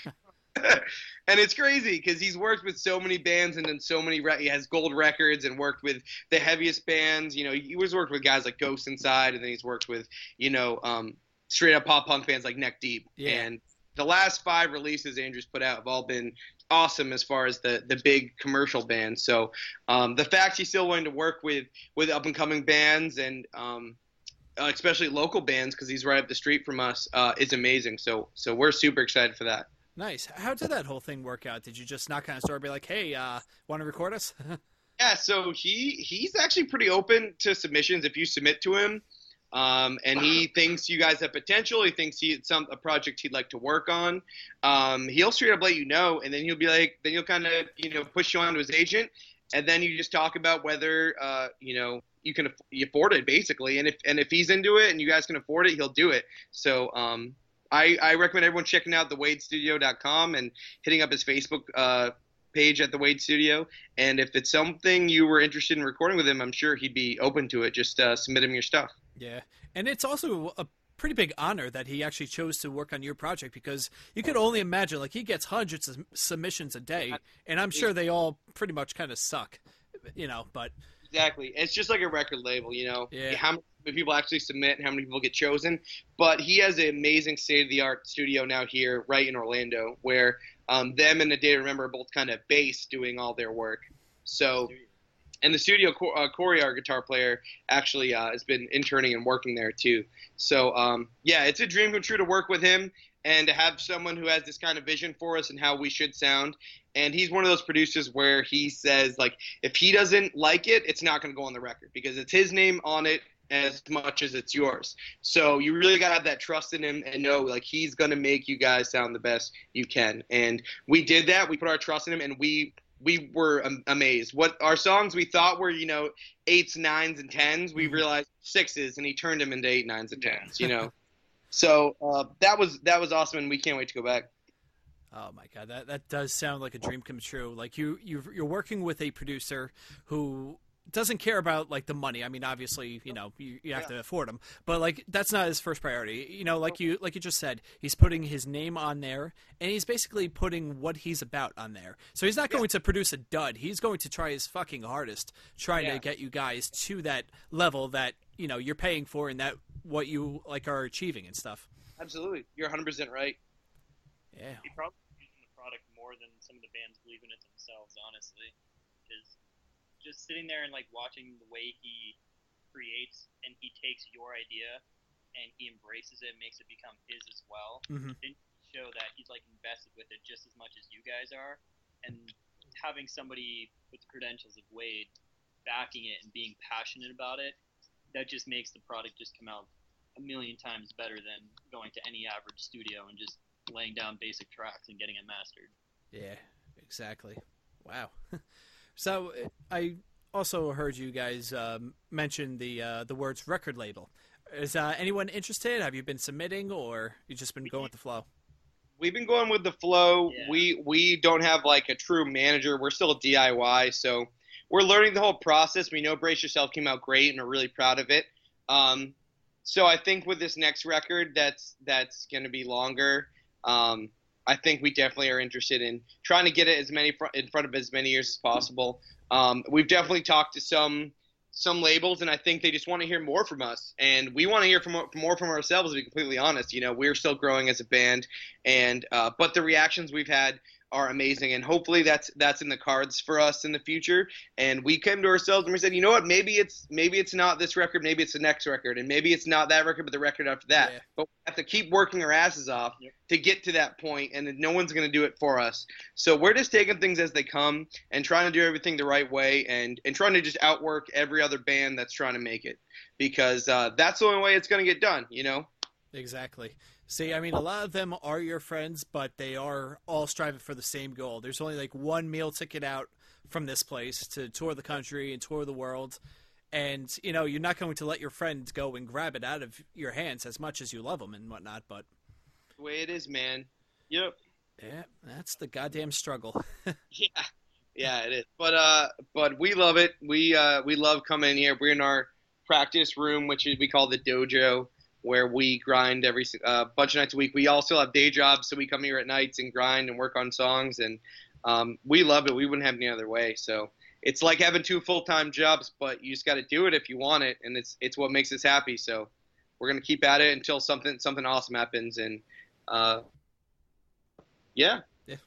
Speaker 3: and it's crazy because he's worked with so many bands and done so many re- – he has gold records and worked with the heaviest bands. You know, he was worked with guys like Ghost Inside, and then he's worked with, you know, um, straight-up pop-punk bands like Neck Deep.
Speaker 1: Yeah.
Speaker 3: And the last five releases Andrew's put out have all been awesome as far as the, the big commercial bands. So um, the fact he's still willing to work with, with up-and-coming bands and um, uh, especially local bands because he's right up the street from us uh, is amazing. So so we're super excited for that.
Speaker 1: Nice. How did that whole thing work out? Did you just knock on his door and be like, hey, uh, want to record us?
Speaker 3: Yeah, so he he's actually pretty open to submissions if you submit to him. Um, and he thinks you guys have potential. He thinks he it's some a project he'd like to work on. Um, he'll straight up let you know, and then he'll be like, then he'll kind of you know push you on to his agent, and then you just talk about whether uh, you know you can aff- you afford it basically. And if and if he's into it and you guys can afford it, he'll do it. So um, I I recommend everyone checking out the wade studio dot com and hitting up his Facebook uh, page at the Wade Studio. And if it's something you were interested in recording with him, I'm sure he'd be open to it. Just uh, submit him your stuff.
Speaker 1: Yeah, and it's also a pretty big honor that he actually chose to work on your project because you could only imagine, like, he gets hundreds of submissions a day, and I'm sure they all pretty much kind of suck, you know, but...
Speaker 3: Exactly. It's just like a record label, you know,
Speaker 1: Yeah.
Speaker 3: how many people actually submit and how many people get chosen. But he has an amazing state-of-the-art studio now here right in Orlando where um, them and A Day to Remember are both kind of based doing all their work. So... And the studio, uh, Corey, our guitar player, actually uh, has been interning and working there too. So, um, yeah, it's a dream come true to work with him and to have someone who has this kind of vision for us and how we should sound. And he's one of those producers where he says, like, if he doesn't like it, it's not going to go on the record because it's his name on it as much as it's yours. So you really got to have that trust in him and know, like, he's going to make you guys sound the best you can. And we did that. We put our trust in him, and we – we were am- amazed. What our songs we thought were, you know, eights, nines, and tens, we
Speaker 1: Mhm.
Speaker 3: realized sixes, and he turned them into eight, nines, and
Speaker 4: Yeah.
Speaker 3: tens. You know, so uh, that was that was awesome, and we can't wait to go back.
Speaker 1: Oh my god, that that does sound like a dream come true. Like you you you're working with a producer who doesn't care about like the money. I mean, obviously, you know, you, you have
Speaker 3: Yeah.
Speaker 1: to afford him, but like that's not his first priority. You know, like you like you just said, he's putting his name on there, and he's basically putting what he's about on there. So he's not going to produce a dud. He's going to try his fucking hardest, trying
Speaker 3: Yeah.
Speaker 1: to get you guys to that level that you know you're paying for, and that what you like are achieving and stuff.
Speaker 3: Absolutely, you're one hundred percent right.
Speaker 1: Yeah.
Speaker 4: He probably believes in the product more than some of the bands believe in it themselves, honestly. Because just sitting there and like watching the way he creates and he takes your idea and he embraces it and makes it become his as well.
Speaker 1: Mhm.
Speaker 4: Didn't show that he's like invested with it just as much as you guys are. And having somebody with the credentials of Wade backing it and being passionate about it, that just makes the product just come out a million times better than going to any average studio and just laying down basic tracks and getting it mastered.
Speaker 1: Yeah, exactly. Wow. So I also heard you guys um, mention the uh, the words record label. Is uh, anyone interested? Have you been submitting, or you just been going with the flow?
Speaker 3: We've been going with the flow.
Speaker 4: Yeah.
Speaker 3: We we don't have like a true manager. We're still D I Y, so we're learning the whole process. We know Brace Yourself came out great, and are really proud of it. Um, so I think with this next record, that's that's going to be longer. Um, I think we definitely are interested in trying to get it as many fr- in front of as many ears as possible. Um, we've definitely talked to some some labels, and I think they just want to hear more from us, and we want to hear from more from ourselves. To be completely honest, you know, we're still growing as a band, and uh, but the reactions we've had are amazing, and hopefully that's that's in the cards for us in the future. And we came to ourselves and we said, you know what, maybe it's maybe it's not this record, maybe it's the next record, and maybe it's not that record, but the record after that.
Speaker 1: Yeah.
Speaker 3: But we have to keep working our asses off
Speaker 4: Yep.
Speaker 3: to get to that point, and no one's going to do it for us. So we're just taking things as they come and trying to do everything the right way, and and trying to just outwork every other band that's trying to make it, because uh, that's the only way it's going to get done, you know.
Speaker 1: Exactly. See, I mean, a lot of them are your friends, but they are all striving for the same goal. There's only like one meal ticket out from this place to tour the country and tour the world. And, you know, you're not going to let your friend go and grab it out of your hands as much as you love them and whatnot. But,
Speaker 3: The way it is, man. Yep.
Speaker 1: yeah, that's the goddamn struggle.
Speaker 3: Yeah, yeah, it is. But uh, but we love it. We uh, we love coming in here. We're in our practice room, which is we call the dojo, where we grind every a uh, bunch of nights a week. We also have day jobs, so we come here at nights and grind and work on songs, and um, we love it. We wouldn't have it any other way. So it's like having two full time jobs, but you just got to do it if you want it, and it's it's what makes us happy. So we're gonna keep at it until something something awesome happens, and uh, yeah.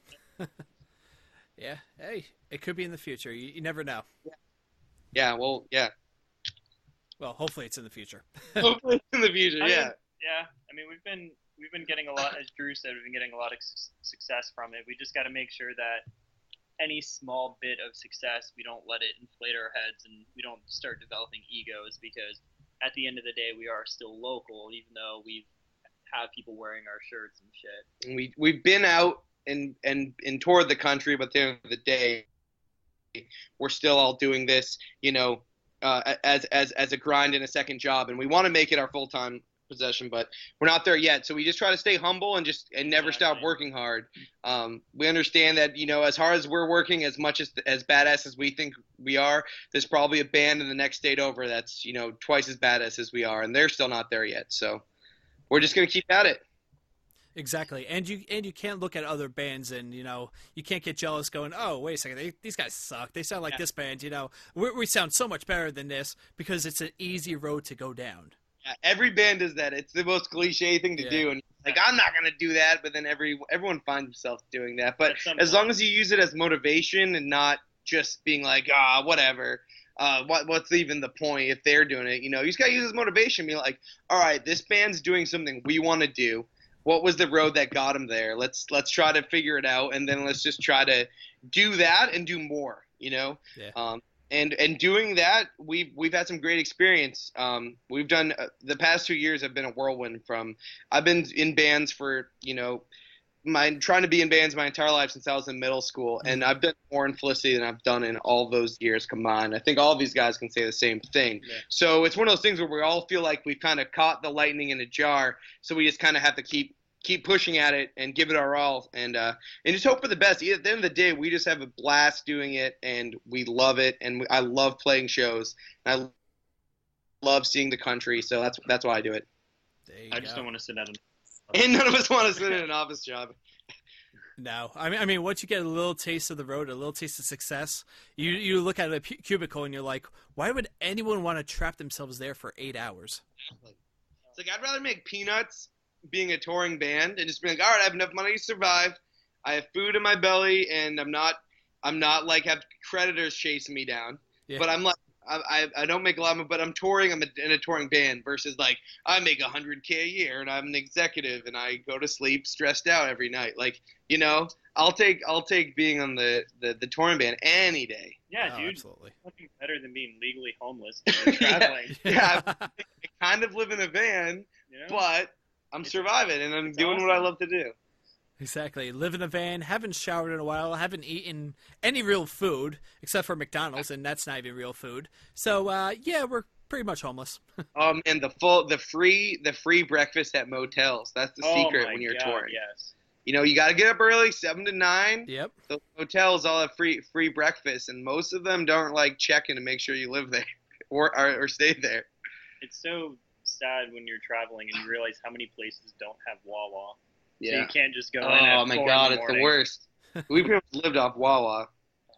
Speaker 1: Yeah, hey, it could be in the future. You, you never know.
Speaker 3: Yeah, well, yeah.
Speaker 1: Well, hopefully it's in the future.
Speaker 3: Hopefully in the future,
Speaker 4: I mean,
Speaker 3: yeah.
Speaker 4: yeah. I mean, we've been we've been getting a lot, as Drew said, we've been getting a lot of su- success from it. We just got to make sure that any small bit of success, we don't let it inflate our heads and we don't start developing egos, because at the end of the day, we are still local, even though we have people wearing our shirts and shit.
Speaker 3: And we we've been out and and and toured the country, but at the end of the day, we're still all doing this, you know, uh, as as as a grind and a second job, and we want to make it our full time possession, but we're not there yet. So we just try to stay humble and just and never stop
Speaker 4: Exactly.
Speaker 3: working hard. Um, we understand that, you know, as hard as we're working, as much as as badass as we think we are, there's probably a band in the next state over that's, you know, twice as badass as we are, and they're still not there yet. So we're just gonna keep at it.
Speaker 1: Exactly, and you and you can't look at other bands and, you know, you can't get jealous going, oh, wait a second, they, these guys suck. They sound like
Speaker 4: Yeah.
Speaker 1: this band, you know. We, we sound so much better than this, because it's an easy road to go down.
Speaker 3: Yeah, every band does that. It's the most cliche thing to
Speaker 1: Yeah.
Speaker 3: do, and like, I'm not gonna do that, but then every everyone finds themselves doing that. But
Speaker 4: At some
Speaker 3: as
Speaker 4: point.
Speaker 3: long as you use it as motivation and not just being like, ah, whatever. Uh, what what's even the point if they're doing it? You know, you just gotta use it as motivation. Be like, all right, this band's doing something we want to do. What was the road that got them there? Let's let's try to figure it out, and then let's just try to do that and do more. You know.
Speaker 1: Yeah.
Speaker 3: Um, and and doing that, we've we've had some great experience. Um, we've done uh, the past two years have been a whirlwind. From I've been in bands for, you know, my trying to be in bands my entire life since I was in middle school, and I've done more in Felicity than I've done in all those years combined. I think all of these guys can say the same thing.
Speaker 4: Yeah.
Speaker 3: So it's one of those things where we all feel like we've kind of caught the lightning in a jar, so we just kind of have to keep keep pushing at it and give it our all, and uh, and just hope for the best. At the end of the day, we just have a blast doing it, and we love it, and we, I love playing shows. And I love seeing the country, so that's that's why I do it.
Speaker 1: There you
Speaker 4: I
Speaker 1: go.
Speaker 4: just don't want to sit at an
Speaker 3: And none of us want to sit in an office job.
Speaker 1: No, I mean, I mean, once you get a little taste of the road, a little taste of success, you you look at a pu- cubicle and you're like, why would anyone want to trap themselves there for eight hours?
Speaker 3: It's like I'd rather make peanuts being a touring band and just be like, all right, I have enough money to survive. I have food in my belly, and I'm not, I'm not like have creditors chasing me down.
Speaker 1: Yeah.
Speaker 3: But I'm like, I, I I don't make a lot of, but I'm touring. I'm in a touring band versus like I make a hundred k a year and I'm an executive and I go to sleep stressed out every night. Like, you know, I'll take I'll take being on the the, the touring band any day.
Speaker 4: Yeah,
Speaker 1: Oh,
Speaker 4: dude.
Speaker 1: absolutely.
Speaker 4: Nothing better than being legally homeless and traveling.
Speaker 3: Yeah, I kind of live in a van,
Speaker 4: You know?
Speaker 3: but I'm surviving and I'm
Speaker 4: it's
Speaker 3: doing what I
Speaker 4: awesome.
Speaker 3: love to do.
Speaker 1: Exactly. Live in a van, haven't showered in a while, haven't eaten any real food except for McDonald's, and that's not even real food. So, uh, yeah, we're pretty much homeless.
Speaker 3: Um, and the full the free the free breakfast at motels. That's the
Speaker 4: oh
Speaker 3: secret
Speaker 4: my
Speaker 3: when you're
Speaker 4: God,
Speaker 3: touring.
Speaker 4: Yes.
Speaker 3: You know, you got to get up early, seven to nine.
Speaker 1: Yep.
Speaker 3: The hotels all have free free breakfast, and most of them don't like check in to make sure you live there or or, or stay there.
Speaker 4: It's so sad when you're traveling and you realize how many places don't have Wawa. So
Speaker 3: Yeah.
Speaker 4: you can't just go in
Speaker 3: Oh
Speaker 4: at
Speaker 3: my
Speaker 4: four
Speaker 3: God,
Speaker 4: in the
Speaker 3: it's the
Speaker 4: morning.
Speaker 3: worst. We pretty much lived off Wawa.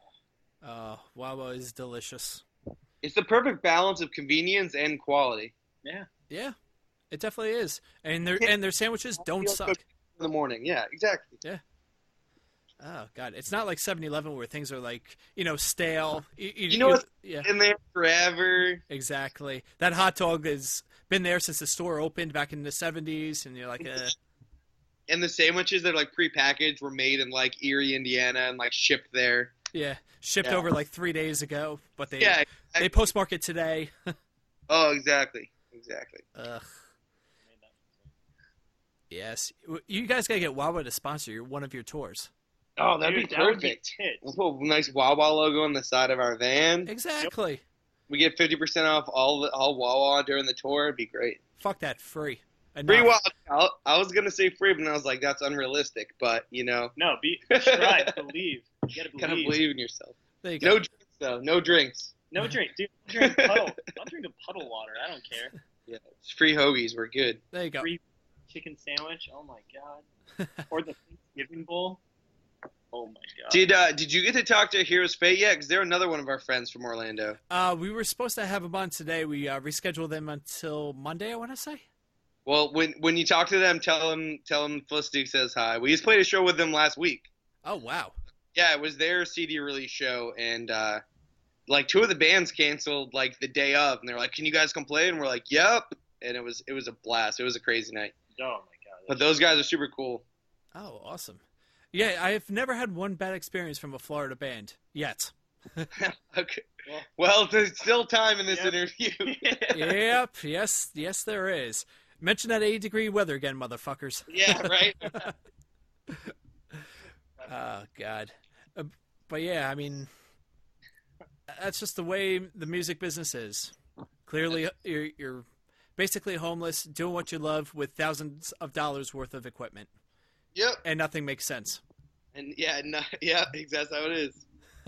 Speaker 1: Uh, Wawa is delicious.
Speaker 3: It's the perfect balance of convenience and quality.
Speaker 4: Yeah.
Speaker 1: Yeah, it definitely is. And their and their sandwiches don't
Speaker 3: Feel
Speaker 1: suck.
Speaker 3: cooked in the morning. Yeah, exactly.
Speaker 1: Oh God, it's not like seven eleven where things are like, you know, stale. You, you,
Speaker 3: You know what's
Speaker 1: Yeah,
Speaker 3: in there forever.
Speaker 1: exactly. That hot dog has been there since the store opened back in the seventies, and you're like, uh,
Speaker 3: And the sandwiches that are like prepackaged were made in like Erie, Indiana, and like shipped there.
Speaker 1: yeah, shipped
Speaker 3: Yeah.
Speaker 1: over like three days ago, but they
Speaker 3: Yeah.
Speaker 1: they postmark it today.
Speaker 3: Oh, exactly. Exactly.
Speaker 1: Ugh. Yes, you guys gotta get Wawa to sponsor your, one of your tours.
Speaker 3: Oh, that'd
Speaker 4: Dude,
Speaker 3: be
Speaker 4: that would be
Speaker 3: perfect.
Speaker 4: tits.
Speaker 3: We'll put a nice Wawa logo on the side of our van.
Speaker 1: Exactly.
Speaker 3: We get fifty percent off all the, all Wawa during the tour. It'd be great.
Speaker 1: Fuck that, free.
Speaker 3: Free
Speaker 1: Enough.
Speaker 3: Wawa. I was gonna say free, but I was like, that's unrealistic. But you know,
Speaker 4: No, be strive, believe. You gotta
Speaker 3: gotta
Speaker 4: believe.
Speaker 3: believe in yourself.
Speaker 1: There you go.
Speaker 3: No drinks though. No drinks.
Speaker 4: No drink, dude. Drink puddle. I'll drink a puddle water. I don't care.
Speaker 3: Yeah, it's free hoagies. We're good.
Speaker 1: There you go.
Speaker 4: Free chicken sandwich. Oh my God. Or the Thanksgiving bowl. Oh my God.
Speaker 3: Did uh, did you get to talk to Heroes Fate yet? Because they're another one of our friends from Orlando.
Speaker 1: Uh, we were supposed to have them on today. We uh, rescheduled them until Monday, I want to say.
Speaker 3: Well, when when you talk to them, tell them tell them Felicity says hi. We just played a show with them last week.
Speaker 1: Oh, wow.
Speaker 3: Yeah, it was their C D release show, and uh, like two of the bands canceled like the day of, and they're like, "Can you guys come play?" And we're like, "Yep." And it was it was a blast. It was a crazy night.
Speaker 4: Oh my God.
Speaker 3: But those guys are super cool.
Speaker 1: Oh, awesome. Yeah, I've never had one bad experience from a Florida band yet.
Speaker 3: Okay. Well, there's still time in this
Speaker 4: Yep.
Speaker 3: interview.
Speaker 1: Yep, yes, yes, there is. Mention that eighty degree weather again, motherfuckers.
Speaker 3: Yeah, right.
Speaker 1: Oh, God. Uh, but yeah, I mean, that's just the way the music business is. Clearly, you're, you're basically homeless, doing what you love with thousands of dollars worth of equipment,
Speaker 3: Yep.
Speaker 1: and nothing makes sense.
Speaker 3: And yeah, no, yeah, exactly how it is.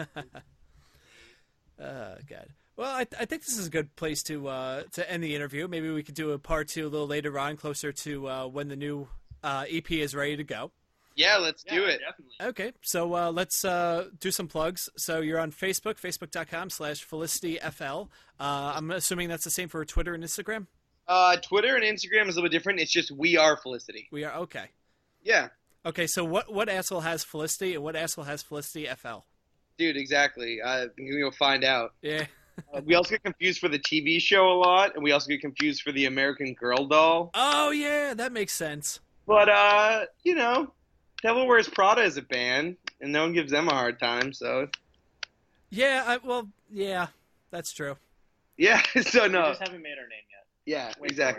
Speaker 1: Oh, God. Well, I, I think this is a good place to uh, to end the interview. Maybe we could do a part two a little later on, closer to uh, when the new uh, E P is ready to go.
Speaker 3: Yeah, let's
Speaker 4: Yeah,
Speaker 3: do it.
Speaker 4: Definitely.
Speaker 1: Okay, so uh, let's uh, do some plugs. So you're on Facebook, facebook.com slash FelicityFL. Uh, I'm assuming that's the same for Twitter and Instagram?
Speaker 3: Uh, Twitter and Instagram is a little bit different. It's just We Are Felicity.
Speaker 1: We are, okay.
Speaker 3: Yeah,
Speaker 1: Okay, so what, what asshole has Felicity and what asshole has Felicity F L?
Speaker 3: dude, exactly. Uh, you'll find out.
Speaker 1: Yeah.
Speaker 3: Uh, we also get confused for the T V show a lot, and we also get confused for the American Girl doll.
Speaker 1: Oh, yeah, that makes sense.
Speaker 3: But, uh, you know, Devil Wears Prada is a band, and no one gives them a hard time, so.
Speaker 1: Yeah, I, well, yeah, that's true.
Speaker 3: Yeah, so
Speaker 4: We
Speaker 3: no.
Speaker 4: just haven't made our name yet.
Speaker 3: Yeah,
Speaker 4: Wait
Speaker 3: exactly.
Speaker 4: for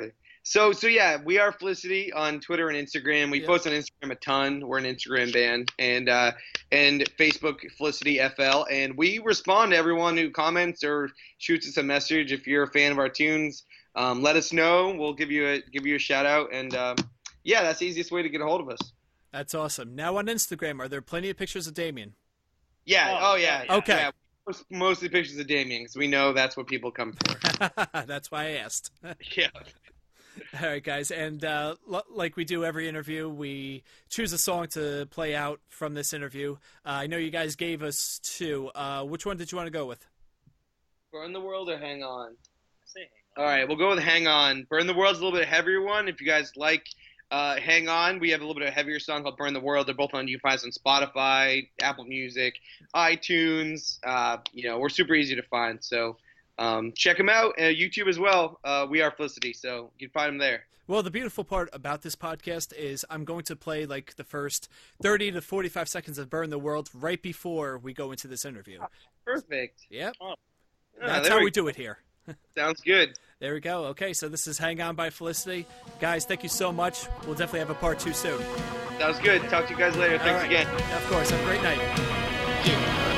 Speaker 3: So, so yeah, we are Felicity on Twitter and Instagram. We
Speaker 1: Yep.
Speaker 3: post on Instagram a ton. We're an Instagram band, and uh, and Facebook Felicity F L, and we respond to everyone who comments or shoots us a message. If you're a fan of our tunes, um, let us know. We'll give you a give you a shout out, and um, yeah, that's the easiest way to get a hold of us.
Speaker 1: That's awesome. Now on Instagram, are there plenty of pictures of Damien?
Speaker 3: Yeah.
Speaker 4: Oh,
Speaker 3: Oh, yeah.
Speaker 4: yeah.
Speaker 1: Okay.
Speaker 3: Yeah. Post Mostly pictures of Damien, because we know that's what people come for.
Speaker 1: That's why I asked.
Speaker 3: Yeah.
Speaker 1: All right, guys, and uh, l- like we do every interview, we choose a song to play out from this interview. Uh, I know you guys gave us two. Uh, which one did you want to go with?
Speaker 3: Burn the World or Hang On?
Speaker 4: I say hang on.
Speaker 3: All right, we'll go with Hang On. Burn the World's a little bit heavier one. If you guys like uh, Hang On, we have a little bit of a heavier song called Burn the World. They're both on, you can find us on Spotify, Apple Music, iTunes. Uh, you know, we're super easy to find, so um, check them out. Uh, YouTube as well. Uh, we are Felicity, so you can find them there.
Speaker 1: Well, the beautiful part about this podcast is I'm going to play like the first thirty to forty-five seconds of Burn the World right before we go into this interview.
Speaker 3: Perfect.
Speaker 1: Yep.
Speaker 4: Oh.
Speaker 3: Ah,
Speaker 1: That's
Speaker 3: there
Speaker 1: how
Speaker 3: we
Speaker 1: we do it here.
Speaker 3: Sounds good.
Speaker 1: There we go. Okay, so this is Hang On by Felicity. Guys, thank you so much. We'll definitely have a part two soon.
Speaker 3: Sounds good. Talk to you guys later.
Speaker 1: All
Speaker 3: Thanks
Speaker 1: right.
Speaker 3: again.
Speaker 1: Of course. Have a great night.
Speaker 3: Thank you.